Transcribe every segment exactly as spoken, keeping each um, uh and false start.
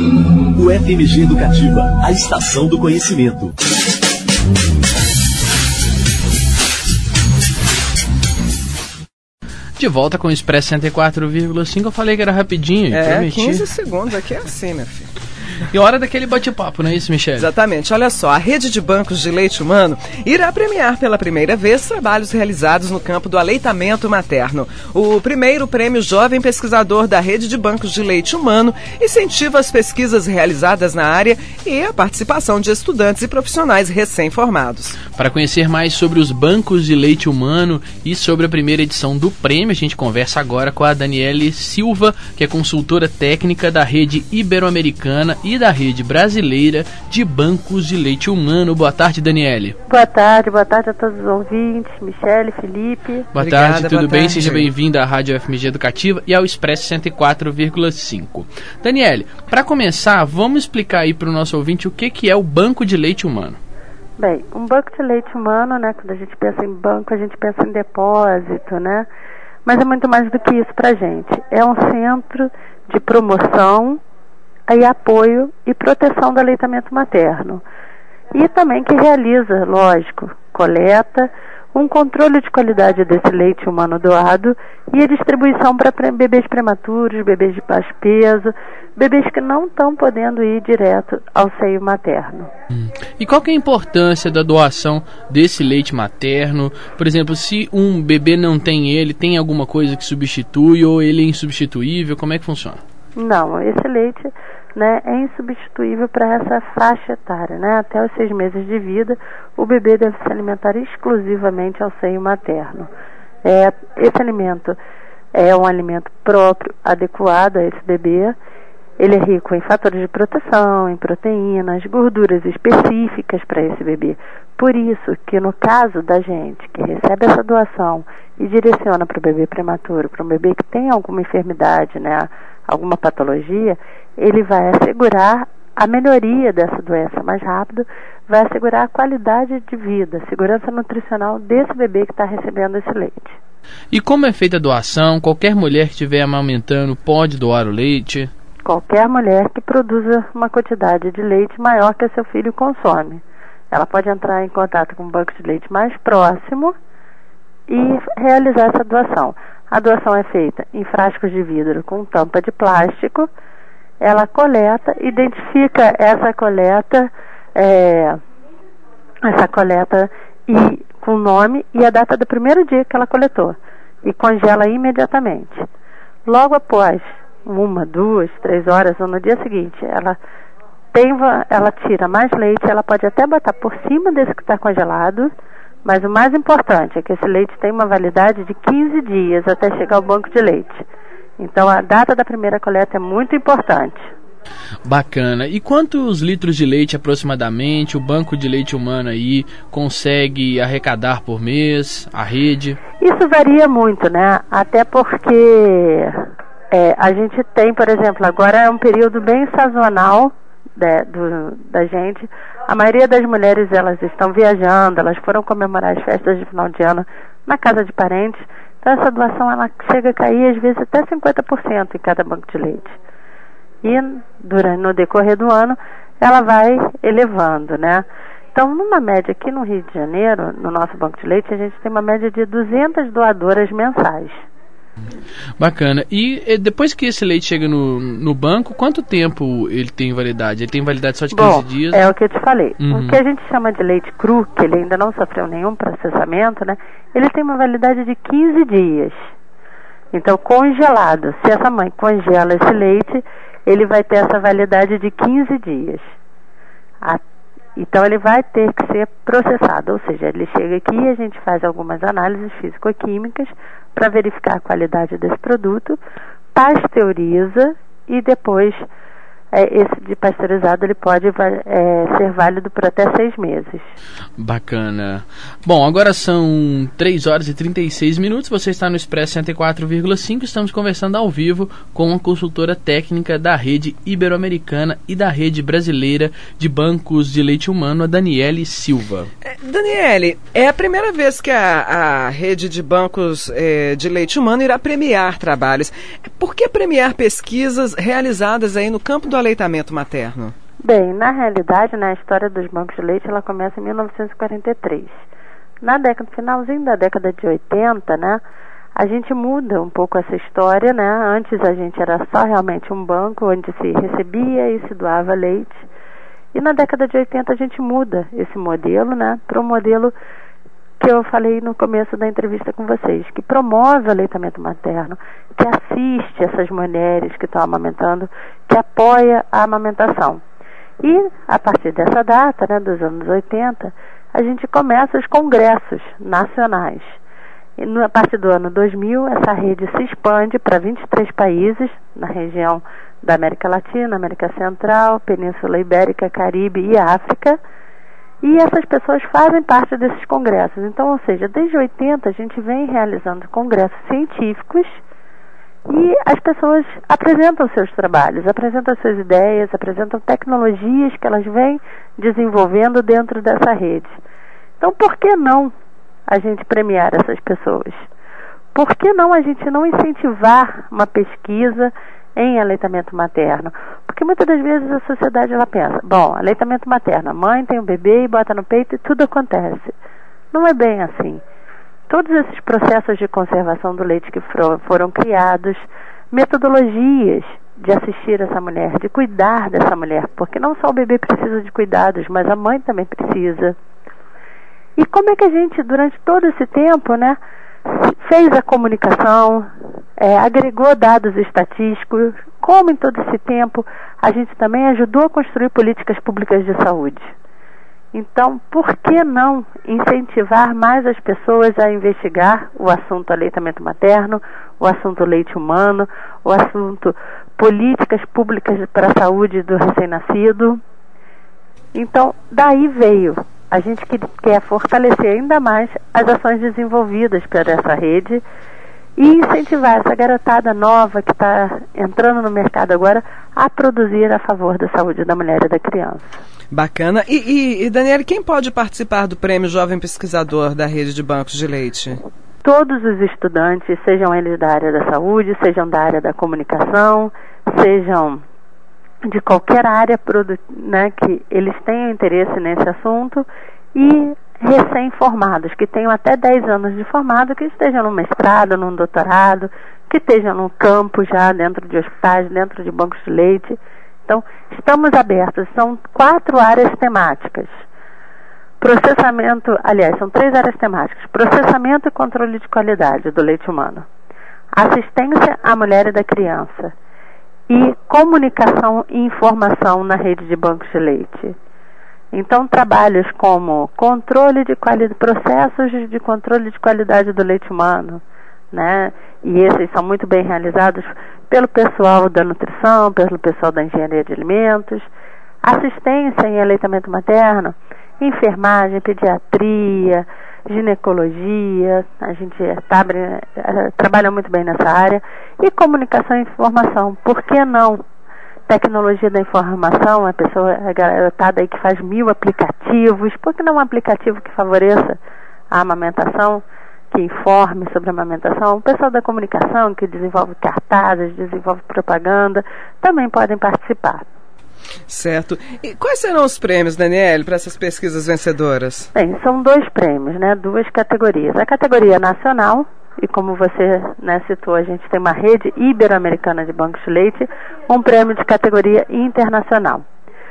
O F M G Educativa, a estação do conhecimento. De volta com o Expresso cento e quatro vírgula cinco, eu falei que era rapidinho. É, prometi. quinze segundos aqui é assim, meu filho. E hora daquele bate-papo, não é isso, Michele? Exatamente. Olha só, a rede de bancos de leite humano irá premiar pela primeira vez trabalhos realizados no campo do aleitamento materno. O primeiro prêmio Jovem Pesquisador da Rede de Bancos de Leite Humano incentiva as pesquisas realizadas na área e a participação de estudantes e profissionais recém-formados. Para conhecer mais sobre os bancos de leite humano e sobre a primeira edição do prêmio, a gente conversa agora com a Daniele Silva, que é consultora técnica da Rede Ibero-Americana e da Rede Brasileira de Bancos de Leite Humano. Boa tarde, Daniele. Boa tarde, boa tarde a todos os ouvintes, Michele, Felipe. Boa Obrigada, tarde, tudo boa bem? tarde. Seja bem-vinda à Rádio F M G Educativa e ao Expresso cento e quatro vírgula cinco. Daniele, para começar, vamos explicar aí para o nosso ouvinte o que, que é o Banco de Leite Humano. Bem, um banco de leite humano, né, quando a gente pensa em banco, a gente pensa em depósito, né, mas é muito mais do que isso pra gente. É um centro de promoção e apoio e proteção do aleitamento materno. E também que realiza, lógico, coleta, um controle de qualidade desse leite humano doado e a distribuição para bebês prematuros, bebês de baixo peso, bebês que não estão podendo ir direto ao seio materno. Hum. E qual que é a importância da doação desse leite materno? Por exemplo, se um bebê não tem ele, tem alguma coisa que substitui ou ele é insubstituível? Como é que funciona? Não, esse leite, né, é insubstituível para essa faixa etária, né? Até os seis meses de vida, o bebê deve se alimentar exclusivamente ao seio materno. É, esse alimento é um alimento próprio, adequado a esse bebê. Ele é rico em fatores de proteção, em proteínas, gorduras específicas para esse bebê. Por isso que no caso da gente que recebe essa doação e direciona para o bebê prematuro, para um bebê que tem alguma enfermidade, né, alguma patologia, ele vai assegurar a melhoria dessa doença mais rápido, vai assegurar a qualidade de vida, a segurança nutricional desse bebê que está recebendo esse leite. E como é feita a doação? Qualquer mulher que estiver amamentando pode doar o leite? Qualquer mulher que produza uma quantidade de leite maior que seu filho consome. Ela pode entrar em contato com o banco de leite mais próximo e realizar essa doação. A doação é feita em frascos de vidro com tampa de plástico. Ela coleta, identifica essa coleta, é, essa coleta e, com o nome e a data do primeiro dia que ela coletou e congela imediatamente. Logo após uma, duas, três horas ou no dia seguinte, ela, tem, ela tira mais leite, ela pode até botar por cima desse que está congelado, mas o mais importante é que esse leite tem uma validade de quinze dias até chegar ao banco de leite. Então a data da primeira coleta é muito importante. Bacana. E quantos litros de leite aproximadamente o Banco de Leite Humano aí consegue arrecadar por mês, a rede? Isso varia muito, né? Até porque é, a gente tem, por exemplo, agora é um período bem sazonal, né, do, da gente. A maioria das mulheres, elas estão viajando, elas foram comemorar as festas de final de ano na casa de parentes. Então essa doação ela chega a cair às vezes até cinquenta por cento em cada banco de leite. E durante, no decorrer do ano ela vai elevando, né? Então numa média aqui no Rio de Janeiro, no nosso banco de leite, a gente tem uma média de duzentas doadoras mensais. Bacana. E depois que esse leite chega no, no banco, quanto tempo ele tem validade? Ele tem validade só de quinze Bom, dias? É o que eu te falei. Uhum. O que a gente chama de leite cru, que ele ainda não sofreu nenhum processamento, né? Ele tem uma validade de quinze dias. Então, congelado. Se essa mãe congela esse leite, ele vai ter essa validade de quinze dias. A, então, ele vai ter que ser processado. Ou seja, ele chega aqui e a gente faz algumas análises físico-químicas para verificar a qualidade desse produto, pasteuriza e depois é, esse de pasteurizado ele pode é, ser válido por até seis meses. Bacana. Bom, agora são três horas e trinta e seis minutos, você está no Expresso cento e quatro vírgula cinco, estamos conversando ao vivo com a consultora técnica da Rede Ibero-Americana e da Rede Brasileira de Bancos de Leite Humano, a Daniele Silva. É, Daniele, é a primeira vez que a, a Rede de Bancos é, de Leite Humano irá premiar trabalhos. Por que premiar pesquisas realizadas aí no campo do aleitamento materno? Bem, na realidade, né, a história dos bancos de leite, ela começa em mil novecentos e quarenta e três. Na década, finalzinho da década de oitenta, né, a gente muda um pouco essa história, né? Antes a gente era só realmente um banco onde se recebia e se doava leite. E na década de oitenta a gente muda esse modelo, né, para um modelo que eu falei no começo da entrevista com vocês, que promove o aleitamento materno, que assiste essas mulheres que estão amamentando, que apoia a amamentação. E a partir dessa data, né, dos anos oitenta, a gente começa os congressos nacionais. E a partir do ano dois mil, essa rede se expande para vinte e três países na região da América Latina, América Central, Península Ibérica, Caribe e África. E essas pessoas fazem parte desses congressos. Então, ou seja, desde oitenta a gente vem realizando congressos científicos e as pessoas apresentam seus trabalhos, apresentam suas ideias, apresentam tecnologias que elas vêm desenvolvendo dentro dessa rede. Então, por que não a gente premiar essas pessoas? Por que não a gente não incentivar uma pesquisa em aleitamento materno? Porque muitas das vezes a sociedade ela pensa, bom, aleitamento materno, a mãe tem um bebê e bota no peito e tudo acontece. Não é bem assim. Todos esses processos de conservação do leite que foram criados, metodologias de assistir essa mulher, de cuidar dessa mulher, porque não só o bebê precisa de cuidados, mas a mãe também precisa. E como é que a gente, durante todo esse tempo, né, fez a comunicação, é, agregou dados estatísticos, como em todo esse tempo a gente também ajudou a construir políticas públicas de saúde. Então, por que não incentivar mais as pessoas a investigar o assunto aleitamento materno, o assunto leite humano, o assunto políticas públicas para a saúde do recém-nascido? Então, daí veio. A gente quer fortalecer ainda mais as ações desenvolvidas por essa rede e incentivar essa garotada nova que está entrando no mercado agora a produzir a favor da saúde da mulher e da criança. Bacana. E, e, e Daniele, quem pode participar do Prêmio Jovem Pesquisador da Rede de Bancos de Leite? Todos os estudantes, sejam eles da área da saúde, sejam da área da comunicação, sejam de qualquer área, né, que eles tenham interesse nesse assunto, e recém-formados, que tenham até dez anos de formado, que estejam no mestrado, num doutorado, que estejam no campo já, dentro de hospitais, dentro de bancos de leite. Então, estamos abertos. São quatro áreas temáticas. Processamento, aliás, são três áreas temáticas. Processamento e controle de qualidade do leite humano. Assistência à mulher e da criança. E comunicação e informação na rede de bancos de leite. Então, trabalhos como controle de qualidade, processos de controle de qualidade do leite humano, né? E esses são muito bem realizados pelo pessoal da nutrição, pelo pessoal da engenharia de alimentos, assistência em aleitamento materno, enfermagem, pediatria, ginecologia, a gente tá, trabalha muito bem nessa área, e comunicação e informação. Por que não? Tecnologia da informação, a pessoa, a garotada aí que faz mil aplicativos, por que não um aplicativo que favoreça a amamentação, que informe sobre a amamentação? O pessoal da comunicação, que desenvolve cartazes, desenvolve propaganda, também podem participar. Certo. E quais serão os prêmios, Daniele, para essas pesquisas vencedoras? Bem, são dois prêmios, né? Duas categorias. A categoria nacional, e como você, né, citou, a gente tem uma rede ibero-americana de bancos de leite, um prêmio de categoria internacional.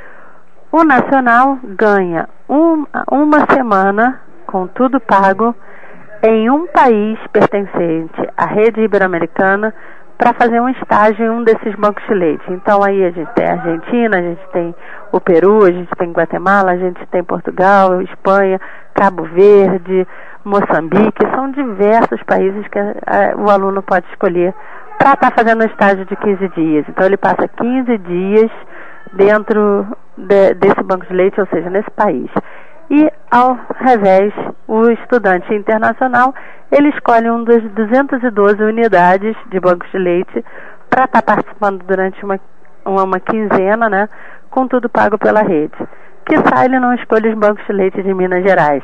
O nacional ganha um, uma semana, com tudo pago, em um país pertencente à rede ibero-americana, para fazer um estágio em um desses bancos de leite. Então aí a gente tem a Argentina, a gente tem o Peru, a gente tem Guatemala, a gente tem Portugal, Espanha, Cabo Verde, Moçambique. São diversos países que a, a, o aluno pode escolher para estar tá fazendo um estágio de quinze dias. Então ele passa quinze dias dentro de, desse banco de leite, ou seja, nesse país. E, ao revés, o estudante internacional, ele escolhe um das duzentas e doze unidades de bancos de leite para estar tá participando durante uma, uma, uma quinzena, né, com tudo pago pela rede. Que sai, ele não escolhe os bancos de leite de Minas Gerais.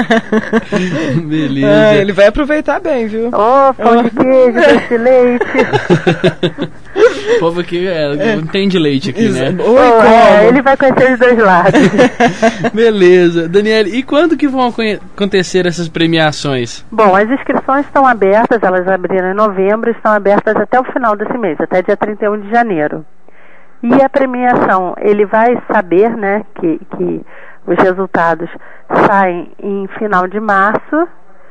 Beleza. Ah, ele vai aproveitar bem, viu? Ô, oh, pão de queijo, doce de leite. O povo aqui é, é. entende leite aqui, Isso. né? Oi, Oh, como? é, ele vai conhecer os dois lados. Beleza. Daniele, e quando que vão acontecer essas premiações? Bom, as inscrições estão abertas, elas abriram em novembro, estão abertas até o final desse mês, até dia trinta e um de janeiro. E a premiação, ele vai saber, né, que, que os resultados saem em final de março,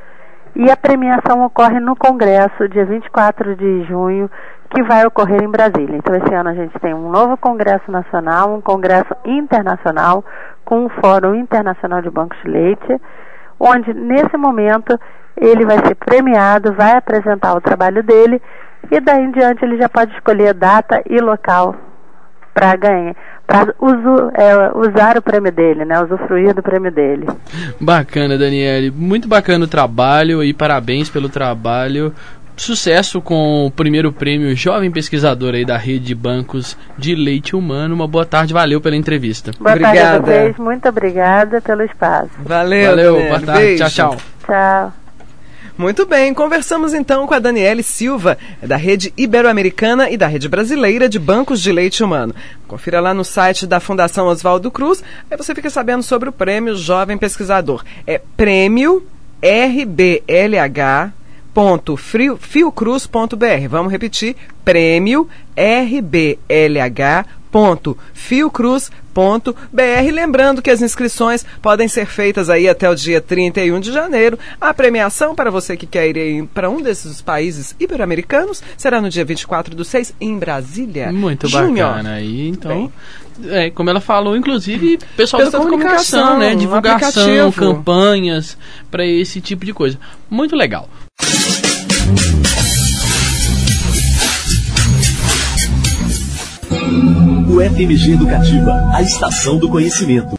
e a premiação ocorre no Congresso, dia vinte e quatro de junho, que vai ocorrer em Brasília. Então, esse ano a gente tem um novo Congresso Nacional, um Congresso Internacional, com um Fórum Internacional de Bancos de Leite, onde, nesse momento, ele vai ser premiado, vai apresentar o trabalho dele, e daí em diante ele já pode escolher data e local para ganhar, para é, usar o prêmio dele, né, usufruir do prêmio dele. Bacana, Daniele, muito bacana o trabalho e parabéns pelo trabalho. Sucesso com o primeiro prêmio Jovem Pesquisador aí da Rede de Bancos de Leite Humano. Uma boa tarde, valeu pela entrevista. Boa Obrigada. tarde a vocês, muito obrigada pelo espaço. Valeu, Valeu, Daniele. boa tarde, Beijo. tchau, tchau. Tchau. Muito bem, conversamos então com a Daniele Silva, da Rede Ibero-Americana e da Rede Brasileira de Bancos de Leite Humano. Confira lá no site da Fundação Oswaldo Cruz, aí você fica sabendo sobre o Prêmio Jovem Pesquisador. É prêmio R B L H ponto fiocruz ponto b r. Vamos repetir, prêmio R B L H ponto fiocruz ponto b r. Lembrando que as inscrições podem ser feitas aí até o dia trinta e um de janeiro. A premiação, para você que quer ir para um desses países ibero-americanos, será no dia vinte e quatro do seis, em Brasília. Muito Júnior. bacana. E então, é, como ela falou, inclusive, pessoal, Pessoal da da comunicação, comunicação, né? um Divulgação, aplicativo. campanhas, para esse tipo de coisa. Muito legal. O F M G Educativa, a estação do conhecimento.